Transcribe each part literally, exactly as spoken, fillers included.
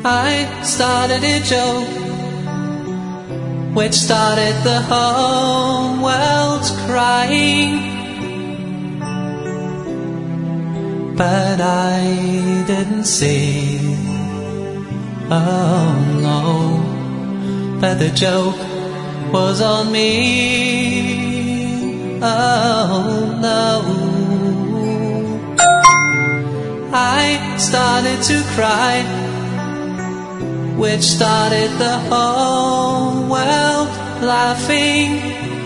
I started a joke which started the whole world crying, but I didn't see, oh no, that the joke was on me, oh no. I started to cry, which started the whole world laughing.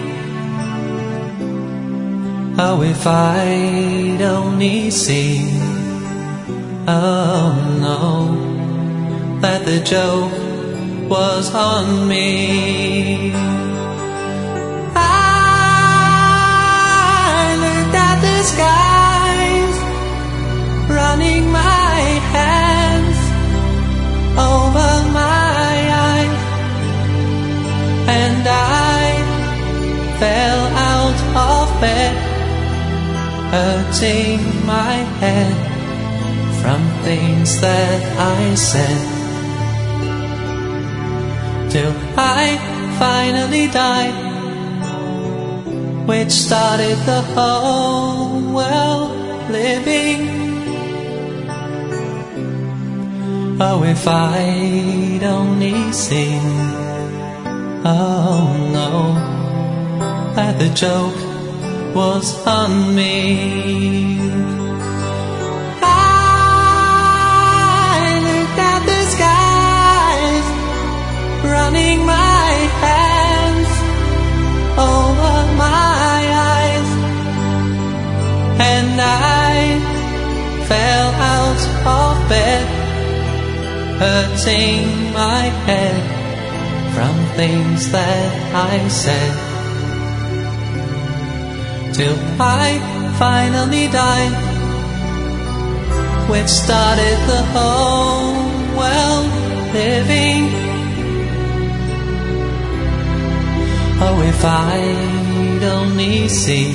Oh, if I'd only seen, oh no, that the joke was on me. I looked at the skies, running my hands over my eyes, and I fell out of bed, hurting my head from things that I said, till I finally died, which started the whole world living. Oh, if I'd only seen, oh no, that the joke was on me. I looked at the skies, running my hands over my eyes, and I fell out of bed, hurting my head from things that I said, till I finally died, which started the whole world living. Oh, if I'd only seen,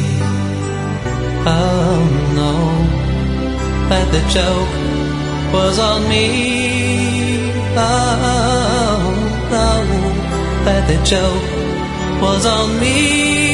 oh no, that the joke was on me, oh no, that the joke was on me.